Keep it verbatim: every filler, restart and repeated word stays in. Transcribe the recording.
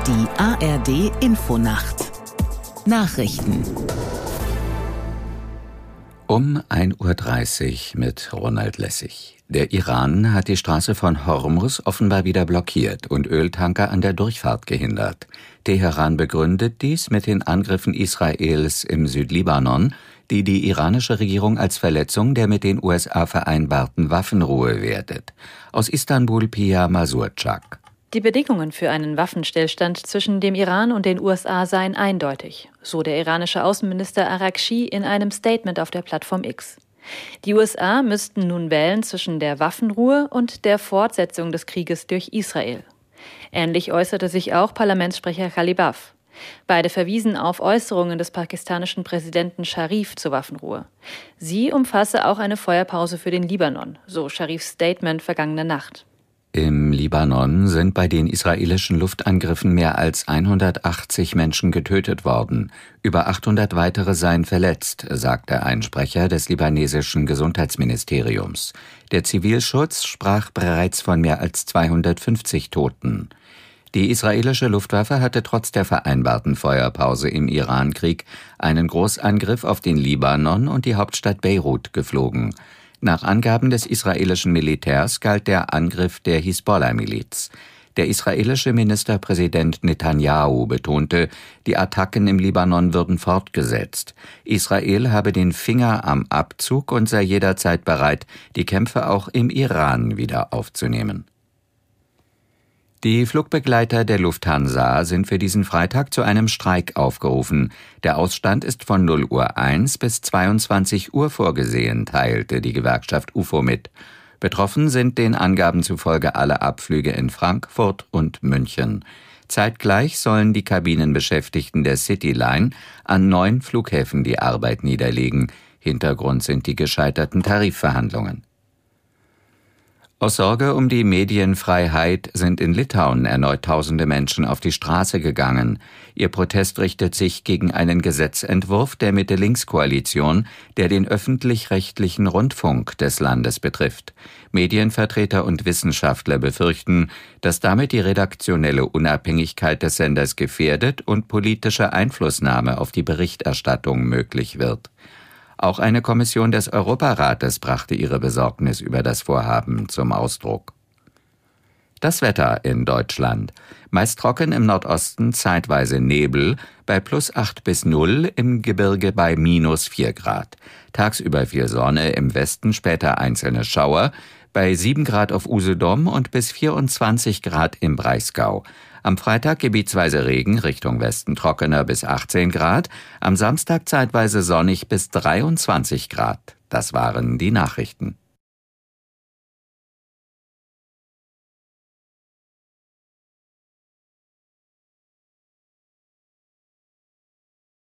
Die A R D Infonacht Nachrichten Um ein Uhr dreißig mit Ronald Lessig. Der Iran hat die Straße von Hormuz offenbar wieder blockiert und Öltanker an der Durchfahrt gehindert. Teheran begründet dies mit den Angriffen Israels im Südlibanon, die die iranische Regierung als Verletzung der mit den U S A vereinbarten Waffenruhe wertet. Aus Istanbul Pia Mazurczak. Die Bedingungen für einen Waffenstillstand zwischen dem Iran und den U S A seien eindeutig, so der iranische Außenminister Araghchi in einem Statement auf der Plattform X. Die U S A müssten nun wählen zwischen der Waffenruhe und der Fortsetzung des Krieges durch Israel. Ähnlich äußerte sich auch Parlamentssprecher Ghalibaf. Beide verwiesen auf Äußerungen des pakistanischen Präsidenten Scharif zur Waffenruhe. Sie umfasse auch eine Feuerpause für den Libanon, so Scharifs Statement vergangene Nacht. Im Libanon sind bei den israelischen Luftangriffen mehr als hundertachtzig Menschen getötet worden. Über achthundert weitere seien verletzt, sagte ein Sprecher des libanesischen Gesundheitsministeriums. Der Zivilschutz sprach bereits von mehr als zweihundertfünfzig Toten. Die israelische Luftwaffe hatte trotz der vereinbarten Feuerpause im Irankrieg einen Großangriff auf den Libanon und die Hauptstadt Beirut geflogen. Nach Angaben des israelischen Militärs galt der Angriff der Hisbollah-Miliz. Der israelische Ministerpräsident Netanyahu betonte, die Attacken im Libanon würden fortgesetzt. Israel habe den Finger am Abzug und sei jederzeit bereit, die Kämpfe auch im Iran wieder aufzunehmen. Die Flugbegleiter der Lufthansa sind für diesen Freitag zu einem Streik aufgerufen. Der Ausstand ist von null Uhr eins bis zweiundzwanzig Uhr vorgesehen, teilte die Gewerkschaft U F O mit. Betroffen sind den Angaben zufolge alle Abflüge in Frankfurt und München. Zeitgleich sollen die Kabinenbeschäftigten der Cityline an neun Flughäfen die Arbeit niederlegen. Hintergrund sind die gescheiterten Tarifverhandlungen. Aus Sorge um die Medienfreiheit sind in Litauen erneut tausende Menschen auf die Straße gegangen. Ihr Protest richtet sich gegen einen Gesetzentwurf der Mitte-Links-Koalition, der den öffentlich-rechtlichen Rundfunk des Landes betrifft. Medienvertreter und Wissenschaftler befürchten, dass damit die redaktionelle Unabhängigkeit des Senders gefährdet und politische Einflussnahme auf die Berichterstattung möglich wird. Auch eine Kommission des Europarates brachte ihre Besorgnis über das Vorhaben zum Ausdruck. Das Wetter in Deutschland. Meist trocken im Nordosten, zeitweise Nebel, bei plus acht bis null, im Gebirge bei minus vier Grad. Tagsüber viel Sonne, im Westen später einzelne Schauer, bei sieben Grad auf Usedom und bis vierundzwanzig Grad im Breisgau. Am Freitag gebietsweise Regen, Richtung Westen trockener bis achtzehn Grad, am Samstag zeitweise sonnig bis dreiundzwanzig Grad. Das waren die Nachrichten.